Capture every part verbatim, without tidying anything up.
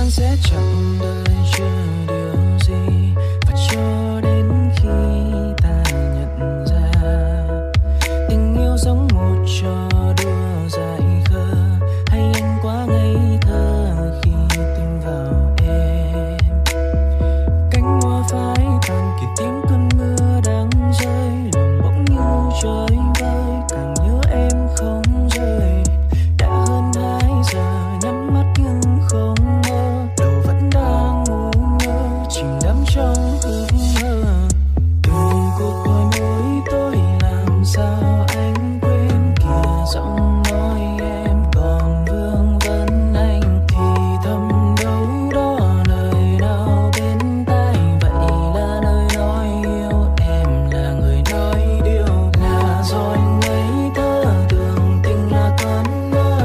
gian sẽ chẳng đợi chờ điều gì, và cho đến khi ta nhận ra tình yêu giống một trò đùa dại khờ, hay anh quá ngây thơ khi tin vào em. Cánh hoa phai tàn kịp tiếng cơn mưa đang rơi, lòng bỗng như trời vơi, càng nhớ em không rời. Đã hơn hai giờ nhắm mắt nhưng không mơ, đầu vẫn đang ngu ngơ chìm đắm trong ước mơ. Từng cuộc hỏi mỗi tối làm sao anh quên kìa, giọng nói em còn vương vấn anh thì thầm đâu đó lời nào bên tai. Vậy là lời nói yêu em là người nói điều là do anh ngây thơ tưởng tình là cơn mơ,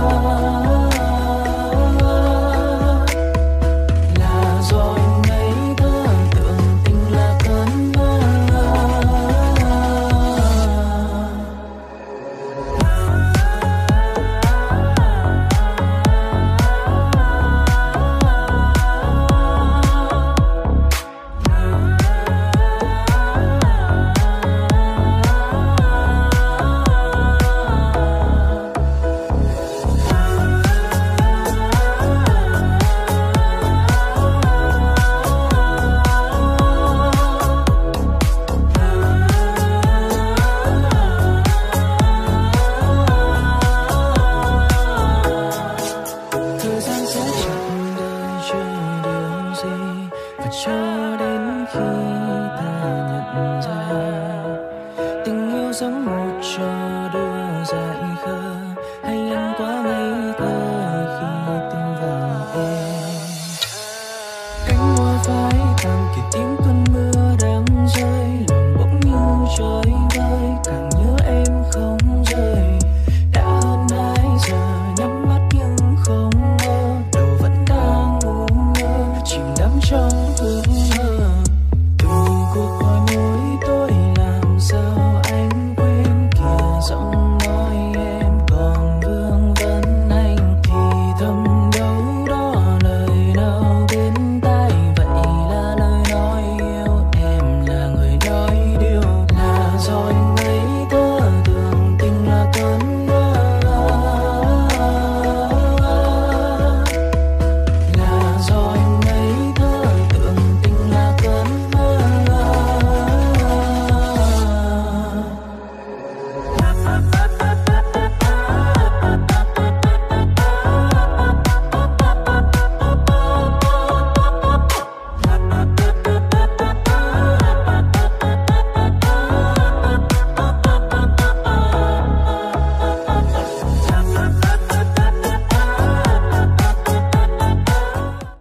là do anh ngây thơ tưởng tình là cơn mơ. Thời gian sẽ chẳng đợi chờ điều gì, và cho đến khi ta nhận ra tình yêu giống một trò